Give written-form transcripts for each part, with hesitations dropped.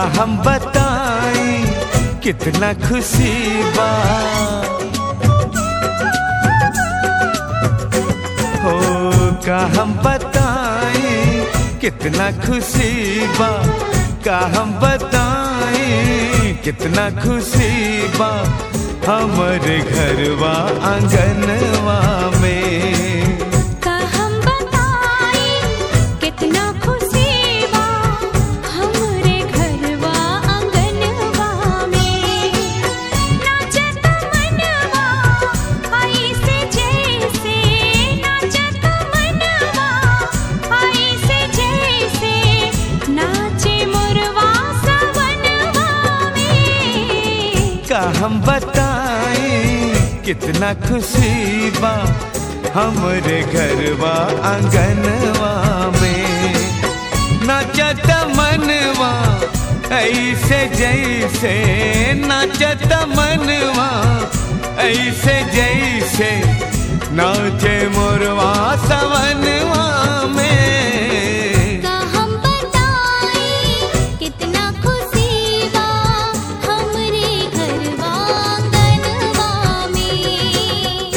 हम बताएं कितना खुशी बा, हो का हम बताएं कितना खुशी बा, का हम बताएं कितना खुशी बा हमरे घरवा आंगनवा में। का हम बताएं कितना खुशी बा हमरे घरवा आंगनवा में। नाचत मनवा ऐसे जैसे, नाचत मनवा ऐसे जैसे नाचे मोरवा सवनवा में। का हम बताएं कितना खुशी बा हमरे घरवा आंगनवा में। नाचत मनवा ऐसे जैसे, नाचत मनवा ऐसे जैसे नाचे मोरवा सवनवा में। का हम बताएं कितना खुशी बा हमरे घरवा आंगनवा में।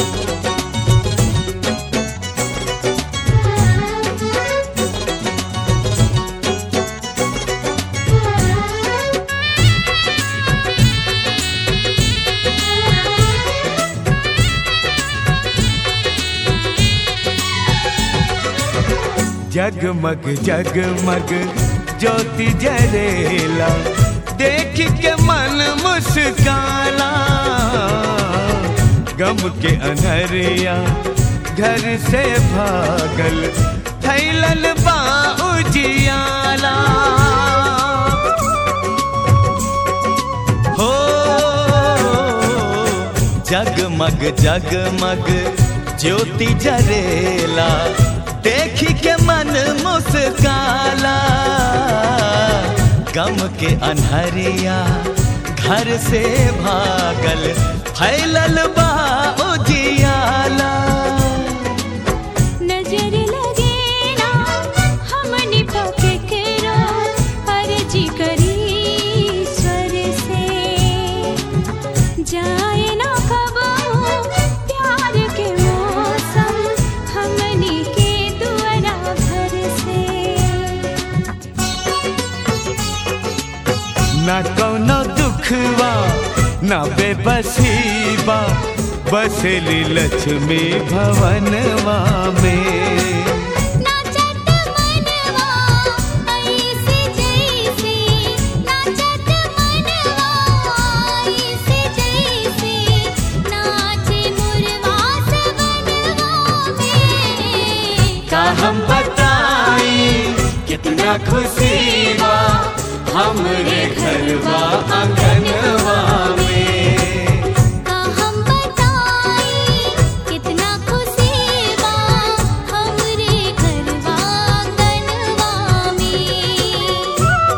जगमग जगमग ज्योति जरेला, देख के मन मुस्काला। गम के अनहरिया घर से भागल, फैलल बा उजियाला। हो जगमग जगमग ज्योति जरेला, देखी के मन मुस्काला। गम के अनहरिया घर से भागल, फैलल बा उजियाला। नजर लगे ना हमनी पकेरो, अर्जी करी ईश्वर से। जाए ना कबो प्यार के मौसम हमनी के दुआरा घर से। ना कौनो दुखवा ना बेबसी बा, बसेली लक्ष्मी भवनवा में। नाचत मनवा ऐसे जैसे, नाचत मनवा ऐसे जैसे नाचे मोरवा सवनवा में। का हम बताएं कितना खुशी बा हमरे घरवा आंगनवा में। का हम बताएं कितना खुशी बा हमरे घरवा आंगनवा में।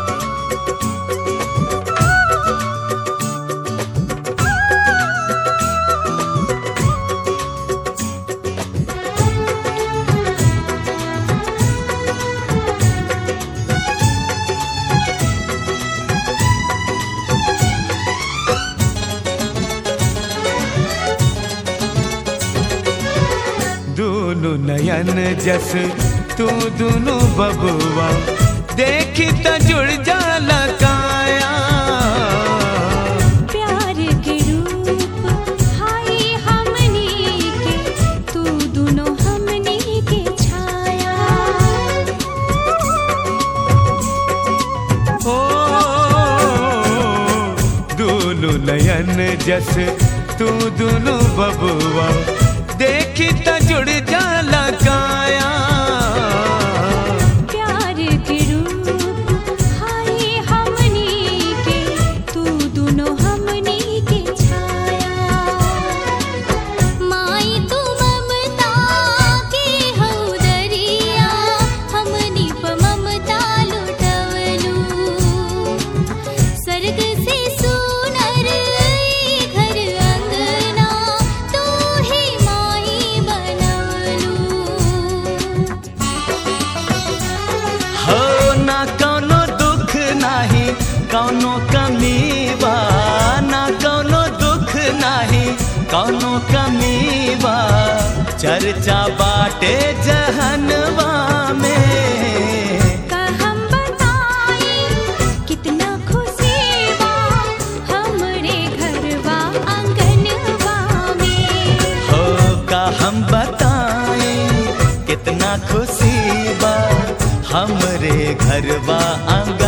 दोनों नयन जस तू दोनों बबुआ, देखी त जुड़ जाला काया। प्यार के रूप हाय हमनी के, तू दोनों हमनी के छाया। ओ दोनों नयन जस तू दोनों बबुआ, देखी त जुड़ जाला काया। प्यार के रूप हाय हमनी के, तू दोनों हमनी के छाया। माई तू ममता के हौ दरिया, हमनी प ममता लुटवलू। स्वर्ग से सुनर घर अंगना, तू ही माई बनवलू। चर्चा बाटे जहनवा में। का हम बताई कितना खुशी बा हमरे घरवा आंगनवा में। हो का हम बताएं कितना खुशी बा हमरे घरवा आंगन